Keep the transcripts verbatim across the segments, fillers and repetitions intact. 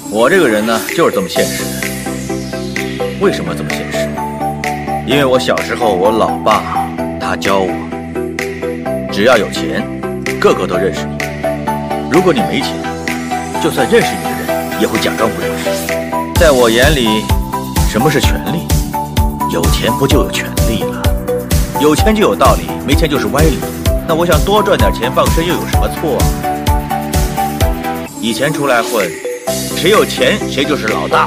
我这个人呢，就是这么现实。为什么这么现实？因为我小时候，我老爸他教我，只要有钱，个个都认识你。如果你没钱，就算认识你的人，也会假装不认识。在我眼里，什么是权利？有钱不就有权利了？有钱就有道理，没钱就是歪理。那我想多赚点钱傍身，又有什么错啊？以前出来混，谁有钱谁就是老大。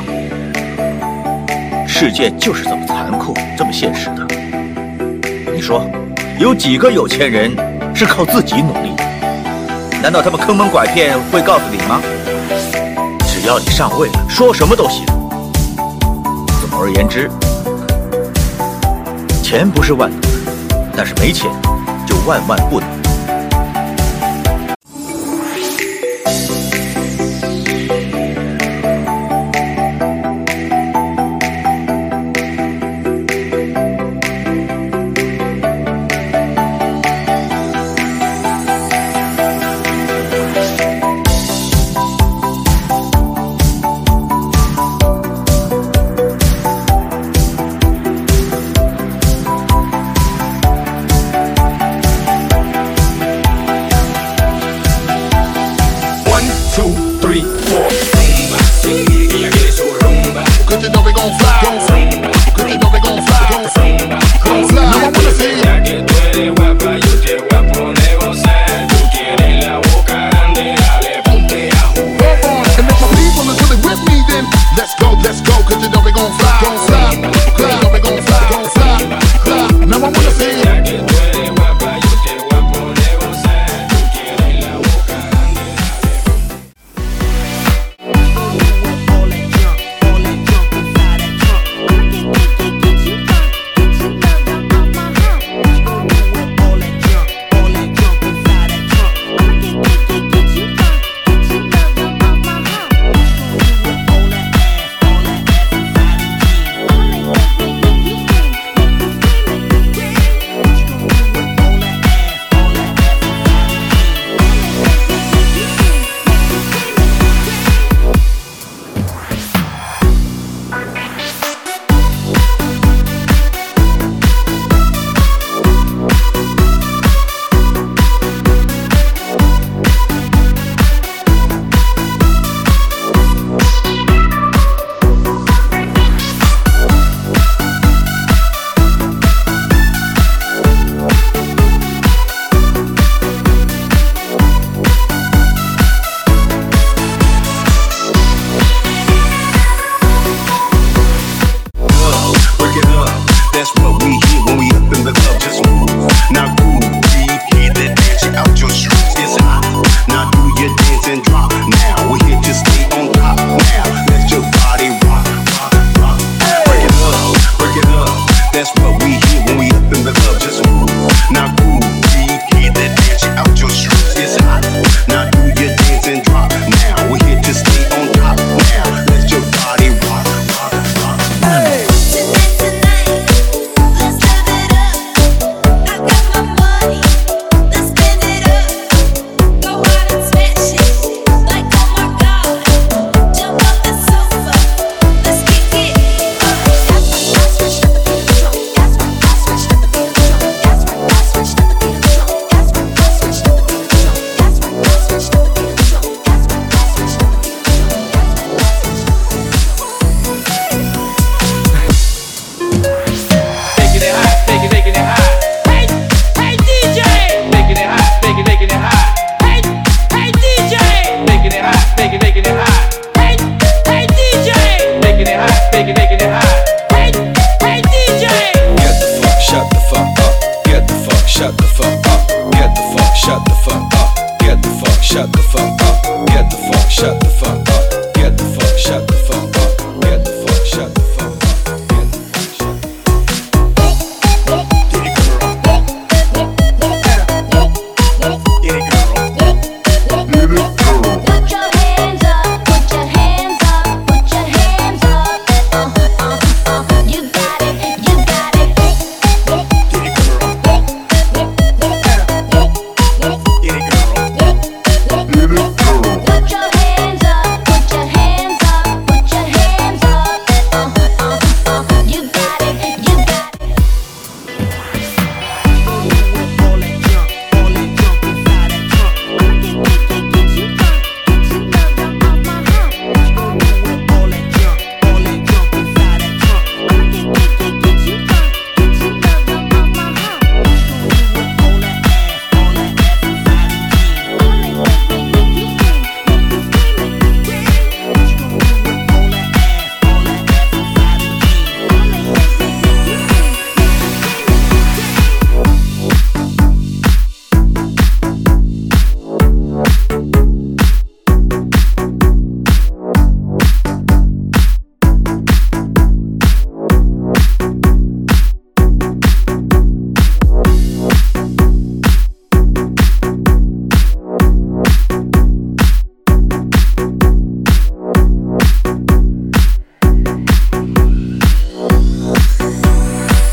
世界就是这么残酷，这么现实的。你说，有几个有钱人是靠自己努力的？难道他们坑蒙拐骗会告诉你吗？只要你上位了，说什么都行。总而言之，钱不是万能的，但是没钱就万万不能。